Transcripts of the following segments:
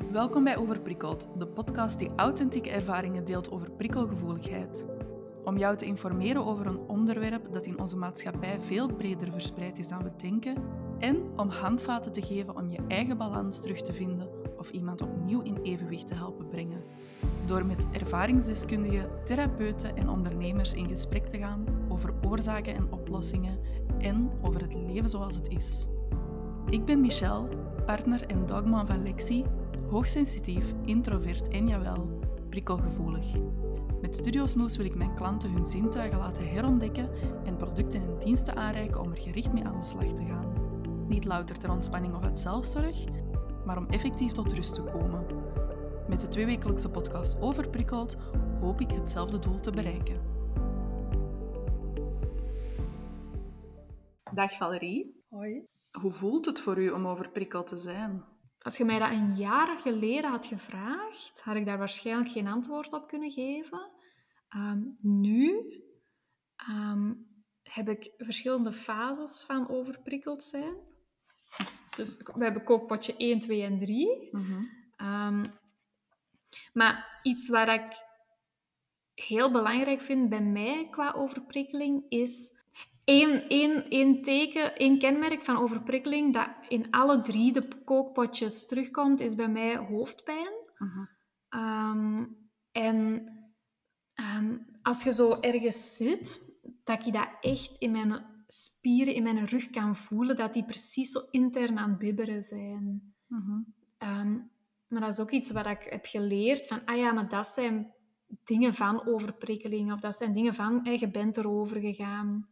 Welkom bij Overprikkeld, de podcast die authentieke ervaringen deelt over prikkelgevoeligheid. Om jou te informeren over een onderwerp dat in onze maatschappij veel breder verspreid is dan we denken en om handvaten te geven om je eigen balans terug te vinden of iemand opnieuw in evenwicht te helpen brengen. Door met ervaringsdeskundigen, therapeuten en ondernemers in gesprek te gaan over oorzaken en oplossingen en over het leven zoals het is. Ik ben Michelle, partner en dogman van Lexi, hoogsensitief, introvert en jawel, prikkelgevoelig. Met Studio Snoes wil ik mijn klanten hun zintuigen laten herontdekken en producten en diensten aanreiken om er gericht mee aan de slag te gaan. Niet louter ter ontspanning of uit zelfzorg, maar om effectief tot rust te komen. Met de 2-wekelijkse podcast Overprikkeld hoop ik hetzelfde doel te bereiken. Dag Valerie. Hoi. Hoe voelt het voor u om overprikkeld te zijn? Als je mij dat een jaar geleden had gevraagd, had ik daar waarschijnlijk geen antwoord op kunnen geven. Nu heb ik verschillende fases van overprikkeld zijn. Dus we hebben kookpotje 1, 2 en 3. Maar iets waar ik heel belangrijk vind bij mij qua overprikkeling is één kenmerk van overprikkeling dat in alle 3 de kookpotjes terugkomt, is bij mij hoofdpijn. Als je zo ergens zit, dat ik dat echt in mijn spieren, in mijn rug kan voelen, dat die precies zo intern aan het bibberen zijn. Maar dat is ook iets wat ik heb geleerd, van, maar dat zijn dingen van overprikkeling, of dat zijn dingen van, je bent erover gegaan.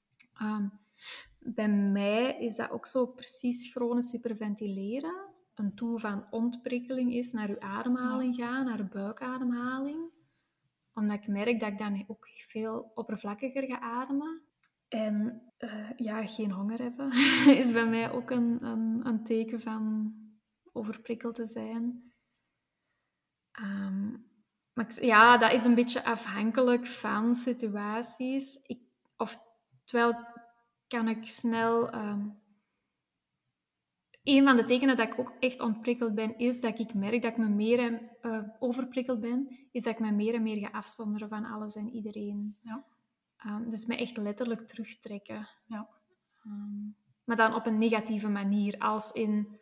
Bij mij is dat ook zo precies chronisch hyperventileren. Een tool van ontprikkeling is naar je ademhaling gaan, naar de buikademhaling. Omdat ik merk dat ik dan ook veel oppervlakkiger ga ademen. En geen honger hebben is bij mij ook een teken van overprikkeld te zijn. Maar dat is een beetje afhankelijk van situaties. Oftewel kan ik snel... Een van de tekenen dat ik ook echt ontprikkeld ben, is dat ik merk dat ik me meer overprikkeld ben, is dat ik me meer en meer ga afzonderen van alles en iedereen. Ja. Dus me echt letterlijk terugtrekken. Ja. Maar dan op een negatieve manier, als in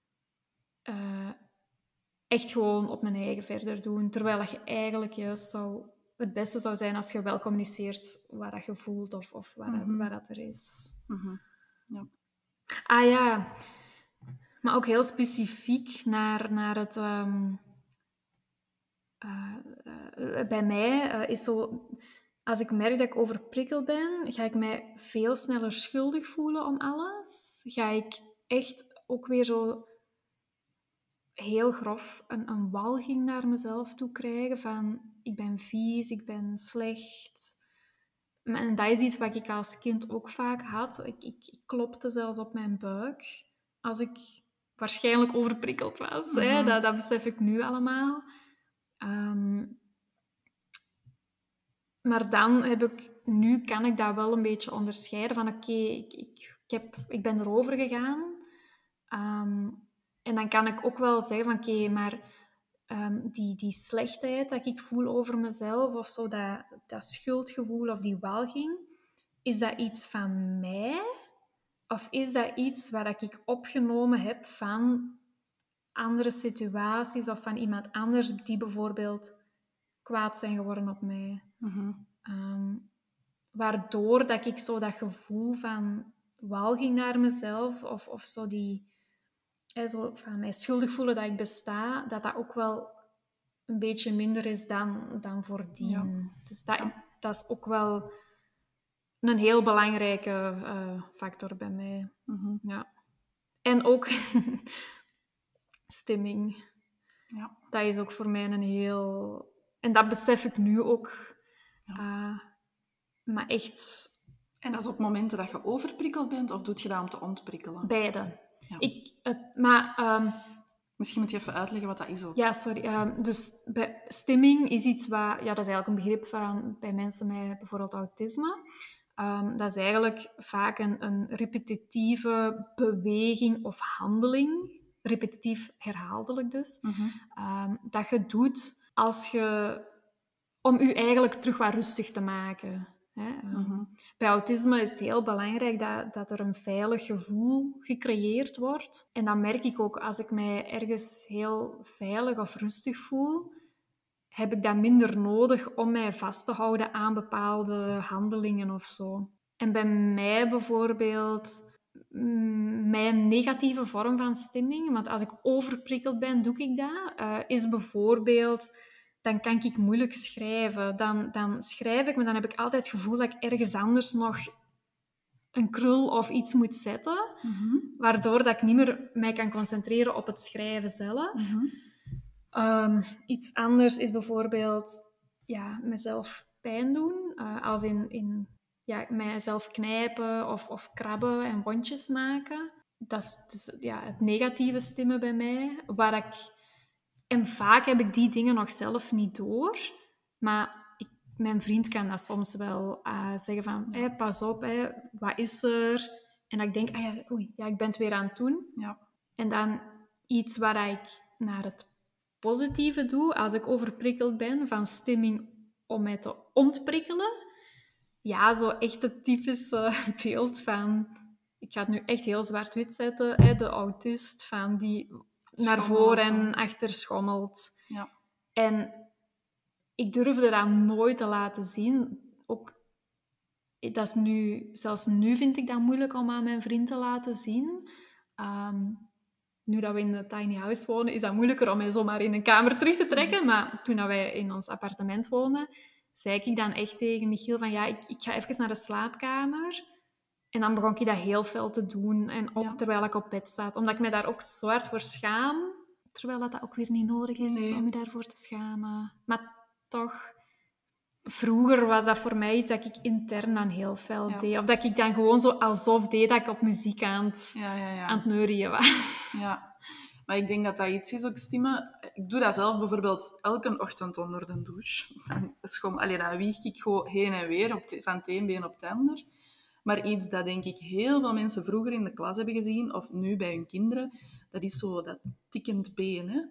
echt gewoon op mijn eigen verder doen, terwijl dat je eigenlijk juist het beste zou zijn als je wel communiceert wat dat je voelt of wat dat er is. Ja. Maar ook heel specifiek naar het... bij mij is zo... Als ik merk dat ik overprikkeld ben, ga ik mij veel sneller schuldig voelen om alles. Ga ik echt ook weer zo heel grof een walging naar mezelf toe krijgen van ik ben vies, ik ben slecht. En dat is iets wat ik als kind ook vaak had. Ik klopte zelfs op mijn buik als ik waarschijnlijk overprikkeld was. Dat besef ik nu allemaal. Maar dan kan ik dat wel een beetje onderscheiden van oké, ik ben erover gegaan. En dan kan ik ook wel zeggen van oké, maar die slechtheid dat ik voel over mezelf of zo, dat schuldgevoel of die walging, is dat iets van mij? Of is dat iets waar ik opgenomen heb van andere situaties of van iemand anders die bijvoorbeeld kwaad zijn geworden op mij? Waardoor dat ik zo dat gevoel van walging naar mezelf of zo zo van mij schuldig voelen dat ik besta, dat ook wel een beetje minder is dan voordien. Ja. Dus dat is ook wel een heel belangrijke factor bij mij. Ja. En ook stemming. Ja. Dat is ook voor mij een heel... En dat besef ik nu ook. Maar echt... En dat is op momenten dat je overprikkeld bent, of doe je dat om te ontprikkelen? Beide. Ja. Misschien moet je even uitleggen wat dat is ook. Ja, sorry. Dus stemming is iets wat... Ja, dat is eigenlijk een begrip van bij mensen met bijvoorbeeld autisme. Dat is eigenlijk vaak een repetitieve beweging of handeling repetitief herhaaldelijk dus, Mhm. dat je doet om je eigenlijk terug wat rustig te maken. Hè. Mhm. Bij autisme is het heel belangrijk dat er een veilig gevoel gecreëerd wordt. En dat merk ik ook als ik mij ergens heel veilig of rustig voel, heb ik dat minder nodig om mij vast te houden aan bepaalde handelingen of zo. En bij mij bijvoorbeeld, mijn negatieve vorm van stemming, want als ik overprikkeld ben, doe ik dat, is bijvoorbeeld, dan kan ik moeilijk schrijven. Dan schrijf ik, maar dan heb ik altijd het gevoel dat ik ergens anders nog een krul of iets moet zetten, waardoor dat ik niet meer mij kan concentreren op het schrijven zelf. Iets anders is bijvoorbeeld mezelf pijn doen, als in mijzelf knijpen of krabben en wondjes maken. Dat is dus het negatieve stemmen bij mij. En vaak heb ik die dingen nog zelf niet door, maar mijn vriend kan dat soms wel zeggen van, pas op, wat is er? En dat ik denk, ik ben het weer aan het doen. Ja. En dan iets waar ik naar het positieve doe, als ik overprikkeld ben van stemming om mij te ontprikkelen. Ja, zo echt het typische beeld van, ik ga het nu echt heel zwart-wit zetten, de autist van die naar voren en achter schommelt. Ja. En ik durfde dat nooit te laten zien. Ook, dat is zelfs nu vind ik dat moeilijk om aan mijn vriend te laten zien. Nu dat we in de tiny house wonen, is dat moeilijker om mij zomaar in een kamer terug te trekken. Maar toen dat wij in ons appartement woonden, zei ik dan echt tegen Michiel van, ik ga even naar de slaapkamer. En dan begon ik dat heel fel te doen, terwijl ik op bed zat. Omdat ik me daar ook zo hard voor schaam. Terwijl dat ook weer niet nodig is om je daarvoor te schamen. Maar toch, vroeger was dat voor mij iets dat ik intern dan heel fel deed. Of dat ik dan gewoon zo alsof deed dat ik op muziek aan het neurien was. Ja, maar ik denk dat dat iets is ook, stemmen. Ik doe dat zelf bijvoorbeeld elke ochtend onder de douche. Dan wieg ik gewoon heen en weer van het een been op het ander. Maar iets dat denk ik heel veel mensen vroeger in de klas hebben gezien, of nu bij hun kinderen, dat is zo dat tikkend been. Hè?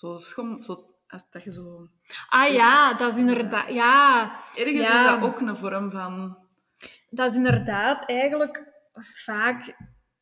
Dat je zo... Dat is inderdaad... Ja. Ergens is dat ook een vorm van... Dat is inderdaad eigenlijk vaak...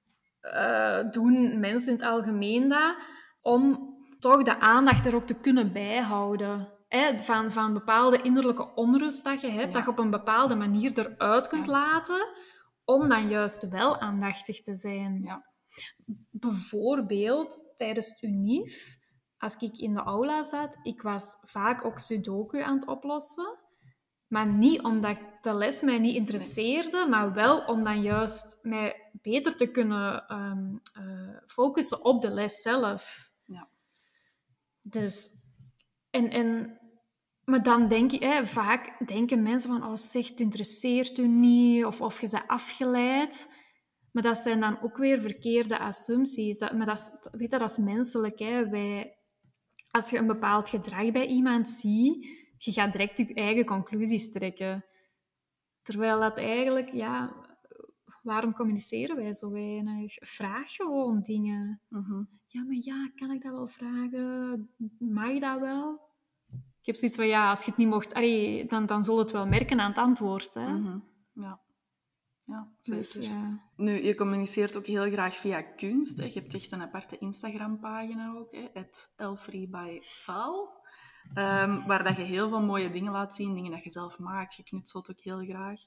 doen mensen in het algemeen dat, om toch de aandacht er ook te kunnen bijhouden. Van bepaalde innerlijke onrust dat je hebt, dat je op een bepaalde manier eruit kunt laten, om dan juist wel aandachtig te zijn. Ja. Bijvoorbeeld tijdens het UNIF, als ik in de aula zat, ik was vaak ook sudoku aan het oplossen. Maar niet omdat de les mij niet interesseerde, maar wel om dan juist mij beter te kunnen focussen op de les zelf. Ja. Dus, maar dan denk ik, vaak denken mensen van, zeg, het interesseert u niet, of je bent afgeleid. Maar dat zijn dan ook weer verkeerde assumpties. Dat is menselijk. Als je een bepaald gedrag bij iemand ziet, je gaat direct je eigen conclusies trekken. Terwijl dat eigenlijk, waarom communiceren wij zo weinig? Vraag gewoon dingen. Mm-hmm. Kan ik dat wel vragen? Mag dat wel? Ik heb zoiets van, als je het niet mocht, dan zul je het wel merken aan het antwoord. Hè? Mm-hmm. Ja. Ja, zeker. Dus, Nu, je communiceert ook heel graag via kunst. Hè. Je hebt echt een aparte Instagram-pagina ook, Elfree by Val. Waar dat je heel veel mooie dingen laat zien, dingen dat je zelf maakt. Je knutselt ook heel graag.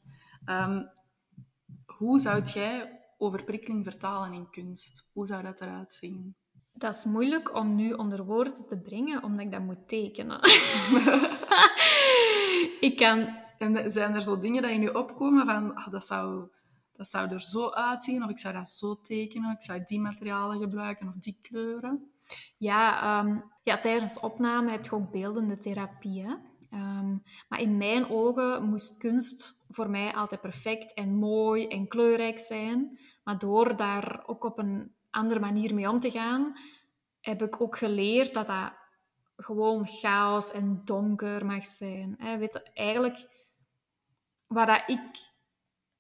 Hoe zou jij overprikkeling vertalen in kunst? Hoe zou dat eruit zien? Dat is moeilijk om nu onder woorden te brengen, omdat ik dat moet tekenen. En zijn er zo dingen die in je opkomen van, dat zou er zo uitzien, of ik zou dat zo tekenen, of ik zou die materialen gebruiken, of die kleuren? Tijdens opname heb je ook beeldende therapie. Hè? Maar in mijn ogen moest kunst voor mij altijd perfect en mooi en kleurrijk zijn. Maar door daar ook op een andere manier mee om te gaan, heb ik ook geleerd dat dat gewoon chaos en donker mag zijn. Weet je, eigenlijk, wat ik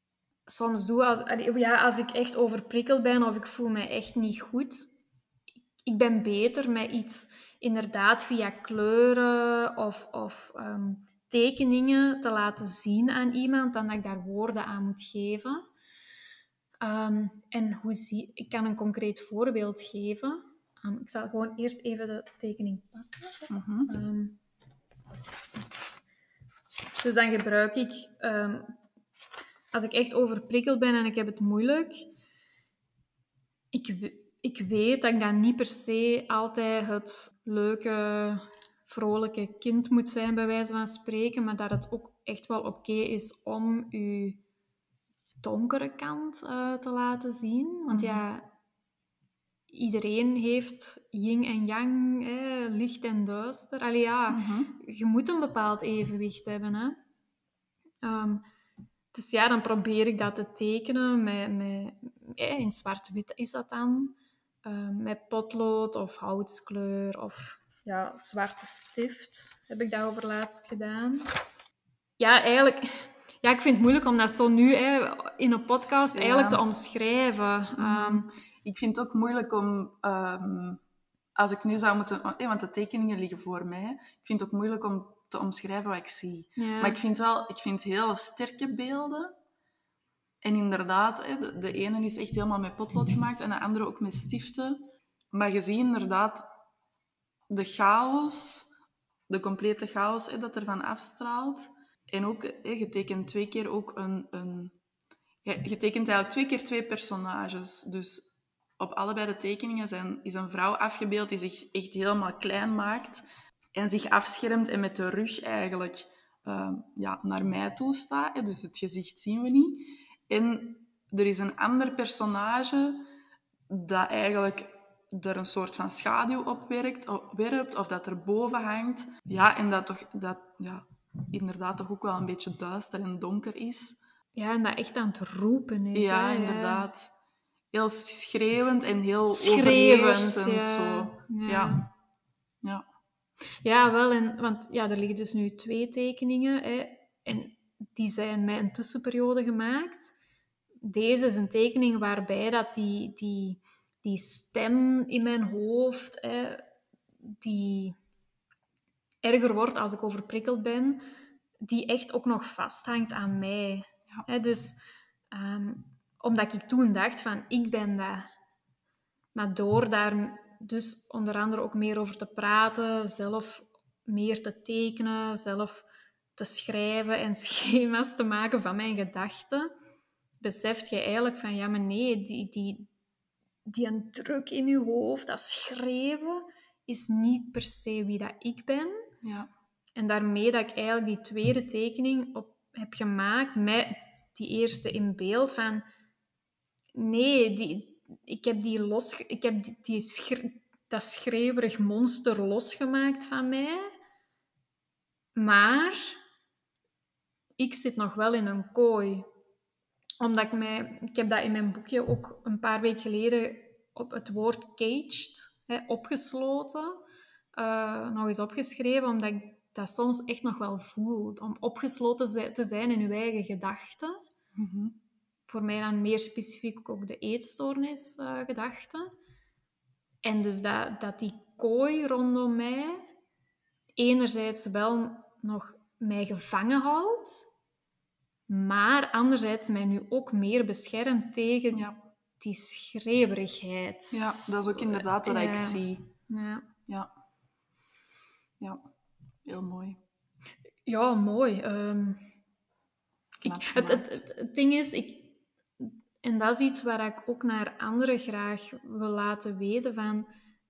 soms doe, als ik echt overprikkeld ben of ik voel me echt niet goed, ik ben beter met iets inderdaad via kleuren of tekeningen te laten zien aan iemand dan dat ik daar woorden aan moet geven. En ik kan een concreet voorbeeld geven. Ik zal gewoon eerst even de tekening pakken. Dus dan gebruik ik, als ik echt overprikkeld ben en ik heb het moeilijk, ik weet dat ik dan niet per se altijd het leuke, vrolijke kind moet zijn, bij wijze van spreken, maar dat het ook echt wel oké is om je donkere kant te laten zien. Want ja, iedereen heeft yin en yang, licht en duister. Allee, ja, je moet een bepaald evenwicht hebben. Hè. Dus ja, dan probeer ik dat te tekenen in zwart-wit is dat dan. Met potlood of houtskleur of ja, zwarte stift heb ik dat over laatst gedaan. Ja, eigenlijk... Ja, ik vind het moeilijk om dat zo nu in een podcast eigenlijk te omschrijven. Ik vind het ook moeilijk om... als ik nu zou moeten... want de tekeningen liggen voor mij. Ik vind het ook moeilijk om te omschrijven wat ik zie. Ja. Maar ik vind heel sterke beelden. En inderdaad, de ene is echt helemaal met potlood gemaakt en de andere ook met stiften. Maar je ziet inderdaad de chaos, de complete chaos dat ervan afstraalt. En ook, je tekent 2 keer ook je tekent eigenlijk 2 keer 2 personages. Dus op allebei de tekeningen is een vrouw afgebeeld die zich echt helemaal klein maakt en zich afschermt en met de rug eigenlijk naar mij toe staat. Dus het gezicht zien we niet. En er is een ander personage dat eigenlijk er een soort van schaduw op werpt of dat er boven hangt. Ja, en dat inderdaad toch ook wel een beetje duister en donker is. Ja, en dat echt aan het roepen is. Ja, hè? inderdaad. Heel schreeuwend en heel Schreeuwend, overheersend. Zo. Ja. Ja, wel. Want ja, er liggen dus nu 2 tekeningen. Hè, en die zijn met een tussenperiode gemaakt. Deze is een tekening waarbij dat die stem in mijn hoofd, die erger wordt als ik overprikkeld ben, die echt ook nog vasthangt aan mij. Ja. Dus omdat ik toen dacht van, ik ben dat. Maar door daar dus onder andere ook meer over te praten, zelf meer te tekenen, zelf te schrijven en schema's te maken van mijn gedachten, beseft je eigenlijk van, ja, maar nee, die een druk in je hoofd, dat schreeuwen, is niet per se wie dat ik ben. Ja. En daarmee dat ik eigenlijk die tweede tekening heb gemaakt met die eerste in beeld van... Nee, ik heb dat schreeuwerig monster losgemaakt van mij. Maar ik zit nog wel in een kooi. Omdat ik heb dat in mijn boekje ook een paar weken geleden op het woord caged, opgesloten, nog eens opgeschreven, omdat ik dat soms echt nog wel voel. Om opgesloten te zijn in je eigen gedachten. Voor mij dan meer specifiek ook de eetstoornisgedachte. En dus dat die kooi rondom mij enerzijds wel nog mij gevangen houdt, maar anderzijds mij nu ook meer beschermt tegen die schreeuwerigheid. Ja, dat is ook inderdaad wat ik zie. Ja, heel mooi. Ja, mooi. Het ding is, en dat is iets waar ik ook naar anderen graag wil laten weten van...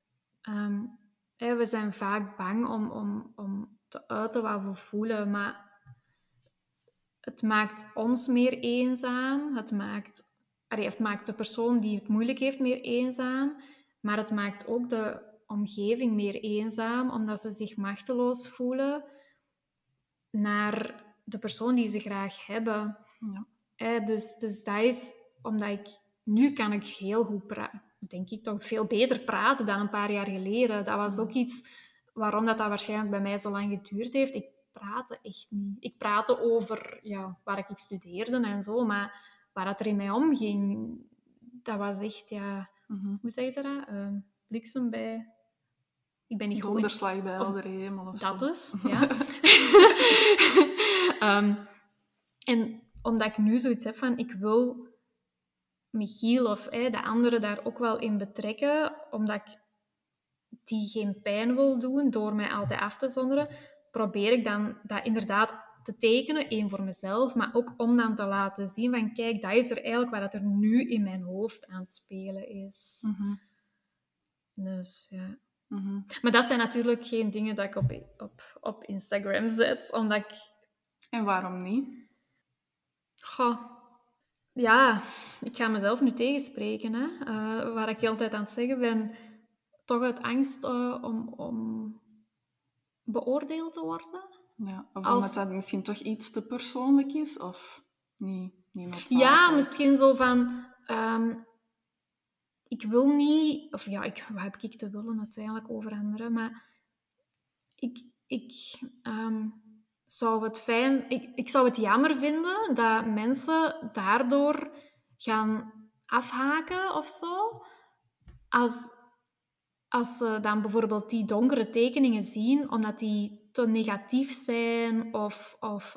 we zijn vaak bang om te uiten wat we voelen, maar het maakt ons meer eenzaam. Het maakt de persoon die het moeilijk heeft meer eenzaam, maar het maakt ook de omgeving meer eenzaam, omdat ze zich machteloos voelen naar de persoon die ze graag hebben. Ja. Dus dat is omdat nu kan ik heel goed praten. Denk ik toch veel beter praten dan een paar jaar geleden. Dat was ook iets waarom dat waarschijnlijk bij mij zo lang geduurd heeft. Ik praatte echt niet. Ik praatte over waar ik studeerde en zo, maar waar het er in mij omging, dat was echt, hoe zeg je dat? bliksem bij... Ik ben niet goed in... Donderslag bij heldere hemel of Dat zo. dus, ja. En omdat ik nu zoiets heb van, ik wil Michiel of de anderen daar ook wel in betrekken, omdat ik die geen pijn wil doen door mij altijd af te zonderen, probeer ik dan dat inderdaad te tekenen, één voor mezelf, maar ook om dan te laten zien van, kijk, dat is er eigenlijk wat er nu in mijn hoofd aan het spelen is. Dus, ja. Maar dat zijn natuurlijk geen dingen dat ik op Instagram zet, omdat ik... En waarom niet? Goh, ja, ik ga mezelf nu tegenspreken, hè. Waar ik heel de tijd aan het zeggen ben, toch uit angst om beoordeeld te worden. Ja, of Als- omdat dat misschien toch iets te persoonlijk is, of niet noodzakelijk? Ja, misschien zo van... ik wil niet... Of ja, wat heb ik te willen uiteindelijk over anderen? Maar ik zou het fijn... Ik zou het jammer vinden dat mensen daardoor gaan afhaken of zo. Als ze dan bijvoorbeeld die donkere tekeningen zien, omdat die te negatief zijn of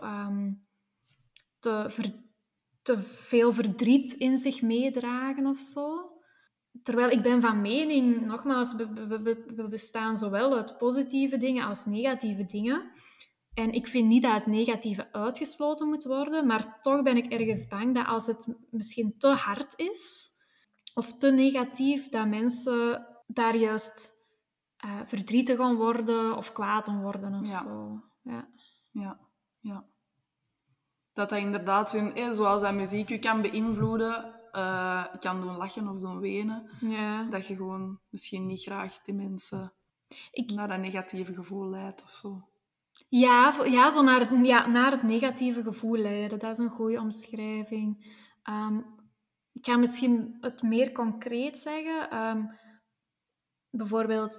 te veel verdriet in zich meedragen of zo. Terwijl ik ben van mening, nogmaals, we bestaan zowel uit positieve dingen als negatieve dingen. En ik vind niet dat het negatieve uitgesloten moet worden, maar toch ben ik ergens bang dat als het misschien te hard is of te negatief, dat mensen daar juist verdrietig aan worden of kwaad aan worden of zo. Ja. Dat inderdaad zoals dat muziek je kan beïnvloeden, kan doen lachen of doen wenen. Ja. Dat je gewoon misschien niet graag die mensen naar dat negatieve gevoel leidt of zo. Ja, zo naar het negatieve gevoel leiden. Dat is een goede omschrijving. Ik ga misschien het meer concreet zeggen. Bijvoorbeeld,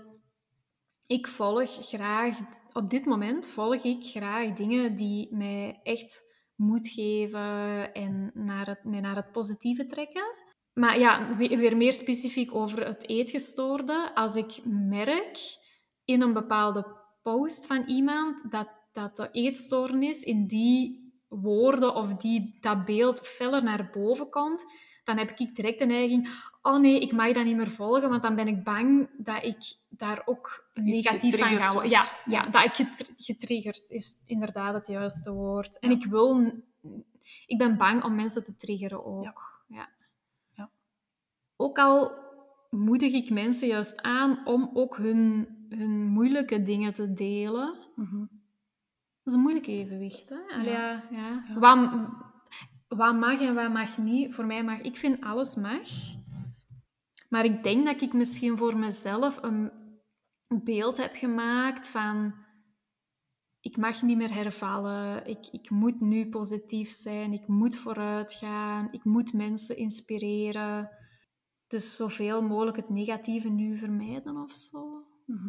op dit moment volg ik graag dingen die mij echt moed geven en mij naar het positieve trekken. Maar ja, weer meer specifiek over het eetgestoorde. Als ik merk in een bepaalde post van iemand dat de eetstoornis in die woorden of dat beeld feller naar boven komt, dan heb ik direct de neiging, oh nee, ik mag dat niet meer volgen, want dan ben ik bang dat ik daar ook negatief van ga worden. Ja, dat ik getriggerd is inderdaad het juiste woord. En ik ben bang om mensen te triggeren ook. Ja. Ook al moedig ik mensen juist aan om ook hun moeilijke dingen te delen. Dat is een moeilijk evenwicht, hè? Ja. Wat mag en wat mag niet? Voor mij mag... Ik vind alles mag. Maar ik denk dat ik misschien voor mezelf een beeld heb gemaakt van... Ik mag niet meer hervallen. Ik moet nu positief zijn. Ik moet vooruit gaan. Ik moet mensen inspireren. Dus zoveel mogelijk het negatieve nu vermijden of zo.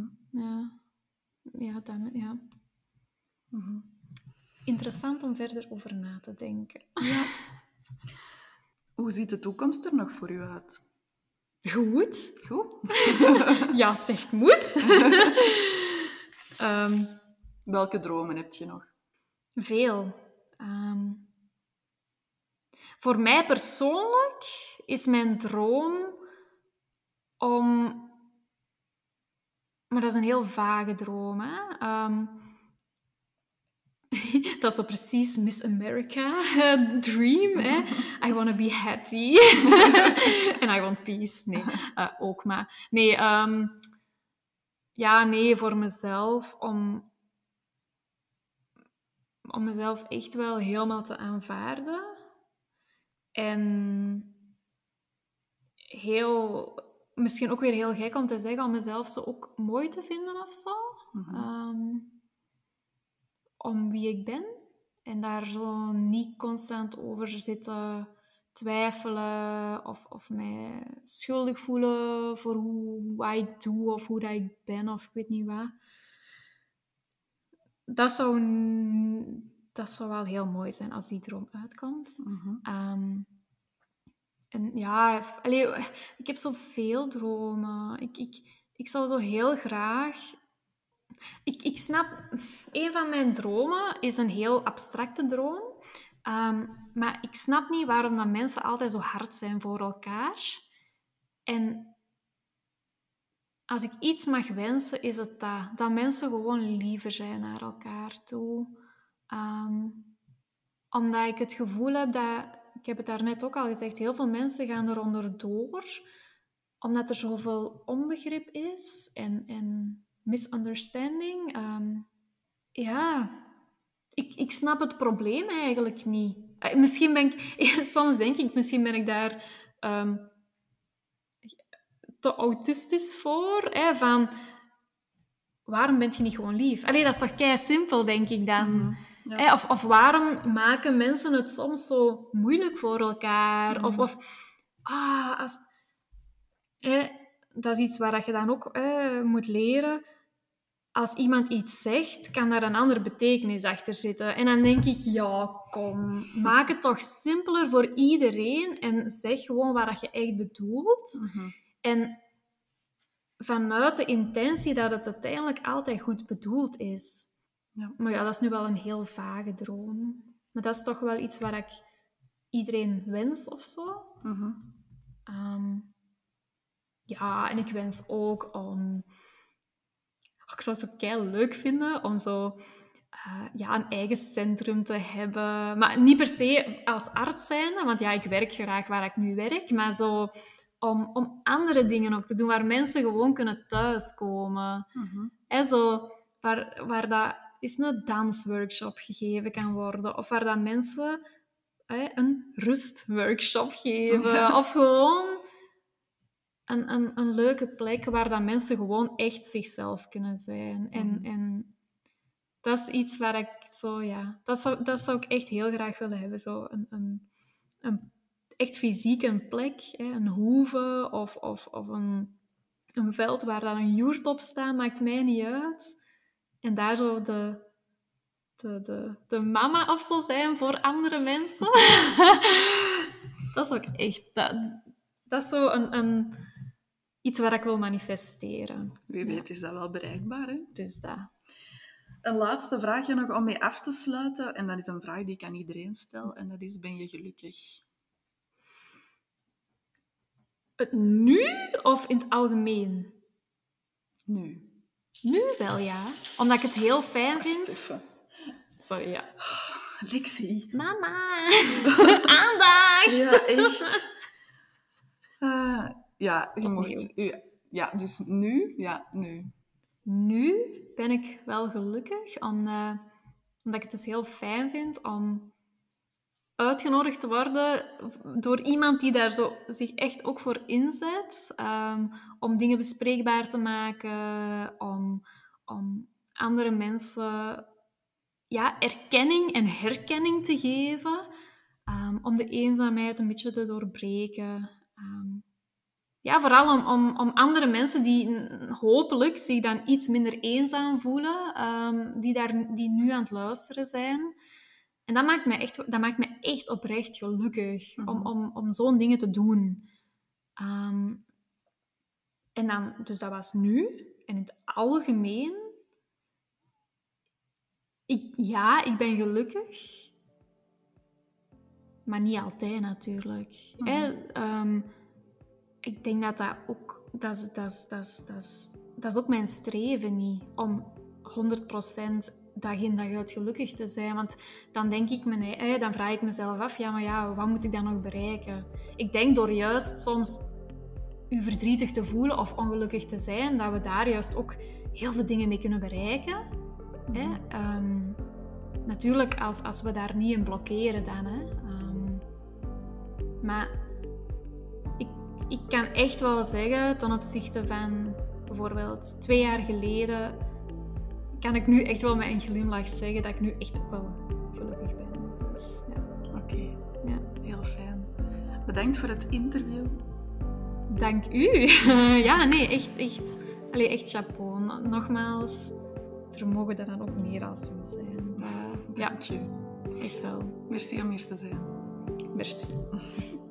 Ja. Interessant om verder over na te denken. Ja. Hoe ziet de toekomst er nog voor u uit? Goed. Ja, zegt moet. Welke dromen heb je nog? Veel. Voor mij persoonlijk is mijn droom om... Maar dat is een heel vage droom, hè? Dat is zo precies Miss America dream. Hè? I want to be happy. And I want peace. Nee, ook maar. Nee, voor mezelf. Om mezelf echt wel helemaal te aanvaarden. En misschien ook weer heel gek om te zeggen, om mezelf zo ook mooi te vinden of zo. Om wie ik ben. En daar zo niet constant over zitten twijfelen of mij schuldig voelen voor wat ik doe of hoe dat ik ben of ik weet niet wat. Dat zou wel heel mooi zijn als die droom uitkomt. En ja, ik heb zoveel dromen. Ik zou zo heel graag... Ik snap... Een van mijn dromen is een heel abstracte droom. Maar ik snap niet waarom dat mensen altijd zo hard zijn voor elkaar. En als ik iets mag wensen, is het dat. Dat mensen gewoon liever zijn naar elkaar toe. Omdat ik het gevoel heb dat... Ik heb het daarnet ook al gezegd, heel veel mensen gaan eronder door. Omdat er zoveel onbegrip is en misunderstanding. Ja, ik snap het probleem eigenlijk niet. Misschien ben ik... Soms denk ik, misschien ben ik daar te autistisch voor. Van, waarom ben je niet gewoon lief? Dat is toch kei simpel, denk ik dan. Mm-hmm. Ja. Of waarom maken mensen het soms zo moeilijk voor elkaar? Dat is iets waar je dan ook moet leren. Als iemand iets zegt, kan daar een andere betekenis achter zitten. En dan denk ik, ja, kom, maak het toch simpeler voor iedereen en zeg gewoon wat je echt bedoelt. Mm-hmm. En vanuit de intentie dat het uiteindelijk altijd goed bedoeld is. Ja. Maar ja, dat is nu wel een heel vage droom. Maar dat is toch wel iets waar ik iedereen wens of zo. Mm-hmm. Ja, en ik wens ook om... Ik zou het zo kei leuk vinden om zo een eigen centrum te hebben. Maar niet per se als arts zijnde, want ja, ik werk graag waar ik nu werk. Maar zo om andere dingen ook te doen, waar mensen gewoon kunnen thuiskomen. Mm-hmm. Zo, waar dat is een dansworkshop gegeven kan worden. Of waar dat mensen een rustworkshop geven. Ja. Of gewoon... Een leuke plek waar dat mensen gewoon echt zichzelf kunnen zijn. En dat is iets waar ik zo... Ja, dat zou ik echt heel graag willen hebben. Zo een echt fysiek een plek. Een hoeve of een veld waar dan een joert op staat. Maakt mij niet uit. En daar zo de mama of zo zijn voor andere mensen. Dat is ook echt... Dat is zo iets waar ik wil manifesteren. Wie weet is dat wel bereikbaar, hè? Dus dat. Een laatste vraagje nog om mee af te sluiten. En dat is een vraag die ik aan iedereen stel. En dat is, ben je gelukkig? Nu of in het algemeen? Nu. Nu wel, ja. Omdat ik het heel fijn Wacht vind. even. Sorry, ja. Lexie. Mama! Aandacht! Ja, echt. Ja, je Opnieuw. mocht... Ja, dus nu? Ja, nu. Nu ben ik wel gelukkig, omdat ik het dus heel fijn vind om uitgenodigd te worden door iemand die daar zo zich echt ook voor inzet. Om dingen bespreekbaar te maken, om andere mensen erkenning en herkenning te geven. Om de eenzaamheid een beetje te doorbreken. Vooral om andere mensen die hopelijk zich dan iets minder eenzaam voelen, die nu aan het luisteren zijn. En dat maakt me echt oprecht gelukkig, om zo'n dingen te doen. En dan, dus dat was nu. En in het algemeen... Ik ben gelukkig. Maar niet altijd, natuurlijk. Ik denk dat ook... Dat is ook mijn streven niet. Om 100% dag in dag uit gelukkig te zijn. Want dan denk ik dan vraag ik mezelf af... wat moet ik dan nog bereiken? Ik denk door juist soms u verdrietig te voelen of ongelukkig te zijn, dat we daar juist ook heel veel dingen mee kunnen bereiken. Natuurlijk als we daar niet in blokkeren dan. Maar ik kan echt wel zeggen, ten opzichte van bijvoorbeeld 2 jaar geleden, kan ik nu echt wel met een glimlach zeggen dat ik nu echt ook wel gelukkig ben. Dus, ja. Oké. Ja. Heel fijn. Bedankt voor het interview. Dank u. Ja, nee, echt. Allee, echt chapeau. Nogmaals, er mogen er dan ook meer als u zijn. Dank je. Echt wel. Merci om hier te zijn. Merci.